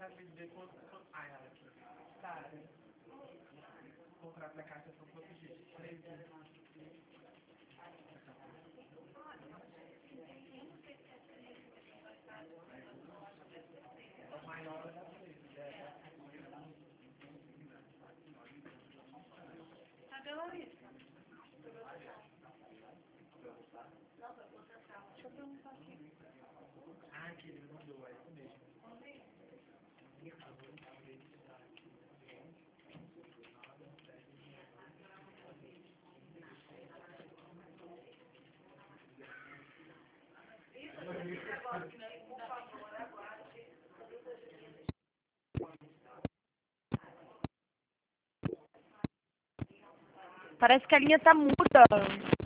sabe me dizer quanto... Ah, ela aqui. Tá, o contrato da caixa são quantos dias? 3 dias. É o maior da vez. Cadê a Larissa? Deixa eu perguntar aqui. Ah, que ele mandou, é isso mesmo. Parece que a linha tá muda.